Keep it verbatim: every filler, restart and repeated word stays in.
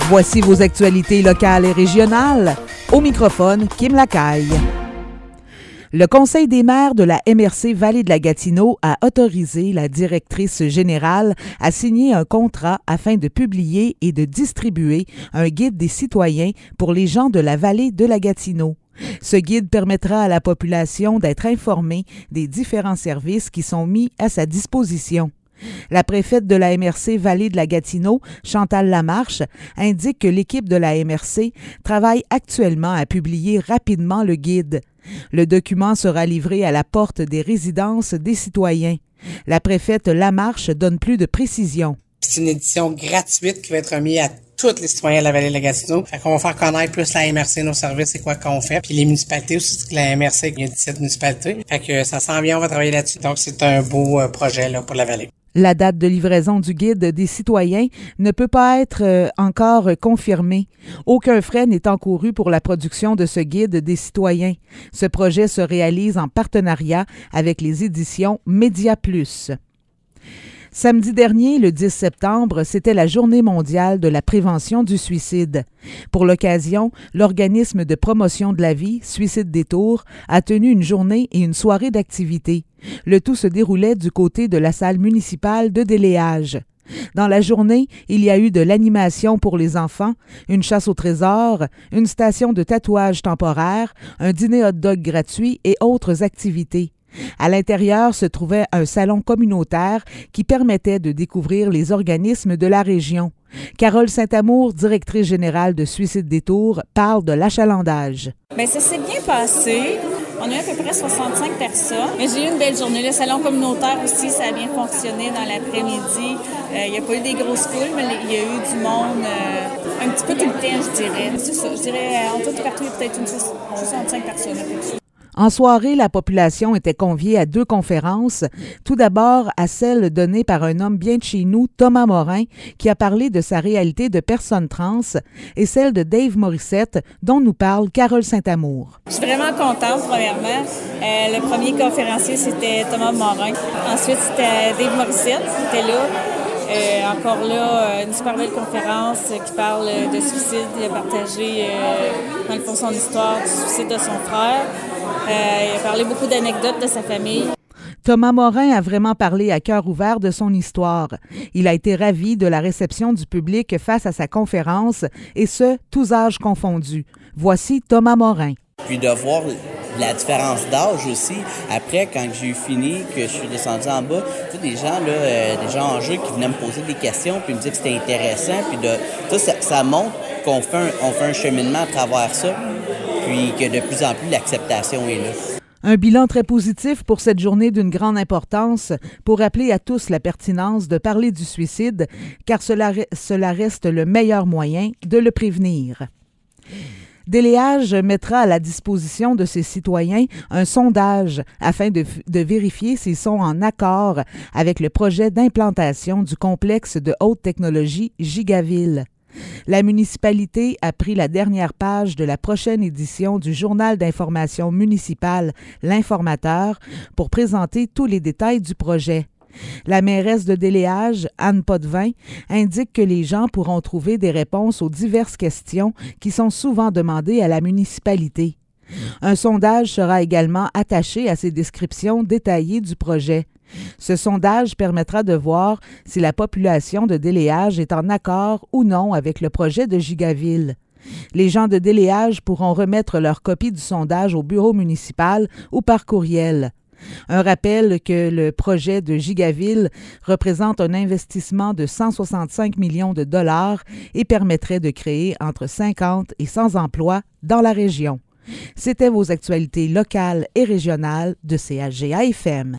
Voici vos actualités locales et régionales. Au microphone, Kim Lacaille. Le Conseil des maires de la M R C Vallée de la Gatineau a autorisé la directrice générale à signer un contrat afin de publier et de distribuer un guide des citoyens pour les gens de la Vallée de la Gatineau. Ce guide permettra à la population d'être informée des différents services qui sont mis à sa disposition. La préfète de la M R C Vallée de la Gatineau, Chantal Lamarche, indique que l'équipe de la M R C travaille actuellement à publier rapidement le guide. Le document sera livré à la porte des résidences des citoyens. La préfète Lamarche donne plus de précisions. C'est une édition gratuite qui va être remise à tous les citoyens de la Vallée de la Gatineau. Fait qu'on va faire connaître plus la M R C, nos services, c'est quoi qu'on fait. Puis les municipalités aussi, la M R C, il y a dix-sept municipalités. Fait que ça sent bien, on va travailler là-dessus. Donc c'est un beau euh, projet là, pour la Vallée. La date de livraison du guide des citoyens ne peut pas être euh, encore confirmée. Aucun frais n'est encouru pour la production de ce guide des citoyens. Ce projet se réalise en partenariat avec les éditions Média Plus. Samedi dernier, le dix septembre, c'était la Journée mondiale de la prévention du suicide. Pour l'occasion, l'organisme de promotion de la vie, Suicide Détour, a tenu une journée et une soirée d'activités. Le tout se déroulait du côté de la salle municipale de Déléage. Dans la journée, il y a eu de l'animation pour les enfants, une chasse au trésor, une station de tatouage temporaire, un dîner hot-dog gratuit et autres activités. À l'intérieur se trouvait un salon communautaire qui permettait de découvrir les organismes de la région. Carole Saint-Amour, directrice générale de Suicide Détour, parle de l'achalandage. Bien, ça s'est bien passé. On a eu à peu près soixante-cinq personnes. Mais j'ai eu une belle journée. Le salon communautaire aussi, ça a bien fonctionné dans l'après-midi. Euh, il n'y a pas eu des grosses foules, mais il y a eu du monde euh, un petit peu tout le temps, je dirais. C'est ça, je dirais, en tout et partout, il y a peut-être une soixante-cinq personnes. En soirée, la population était conviée à deux conférences. Tout d'abord, à celle donnée par un homme bien de chez nous, Thomas Morin, qui a parlé de sa réalité de personne trans, et celle de Dave Morissette, dont nous parle Carole Saint-Amour. Je suis vraiment contente, premièrement. Euh, le premier conférencier, c'était Thomas Morin. Ensuite, c'était Dave Morissette qui était là. Euh, encore là, une super belle conférence qui parle de suicide. Il a partagé, euh, dans le fond, son histoire du suicide de son frère. Euh, il a parlé beaucoup d'anecdotes de sa famille. Thomas Morin a vraiment parlé à cœur ouvert de son histoire. Il a été ravi de la réception du public face à sa conférence, et ce, tous âges confondus. Voici Thomas Morin. Puis de voir la différence d'âge aussi. Après, quand j'ai eu fini, que je suis descendu en bas, tu sais, des gens, là, euh, des gens en jeu qui venaient me poser des questions, puis me disaient que c'était intéressant. Puis de, ça, ça, ça montre qu'on fait un, on fait un cheminement à travers ça, puis que de plus en plus, l'acceptation est là. Un bilan très positif pour cette journée d'une grande importance pour rappeler à tous la pertinence de parler du suicide, car cela, cela reste le meilleur moyen de le prévenir. Déléage mettra à la disposition de ses citoyens un sondage afin de, de vérifier s'ils sont en accord avec le projet d'implantation du complexe de haute technologie Gigaville. La municipalité a pris la dernière page de la prochaine édition du journal d'information municipal L'Informateur pour présenter tous les détails du projet. La mairesse de Déléage, Anne Potvin, indique que les gens pourront trouver des réponses aux diverses questions qui sont souvent demandées à la municipalité. Un sondage sera également attaché à ces descriptions détaillées du projet. Ce sondage permettra de voir si la population de Déléage est en accord ou non avec le projet de Gigaville. Les gens de Déléage pourront remettre leur copie du sondage au bureau municipal ou par courriel. Un rappel que le projet de Gigaville représente un investissement de cent soixante-cinq millions de dollars et permettrait de créer entre cinquante et cent emplois dans la région. C'était vos actualités locales et régionales de C H G A F M.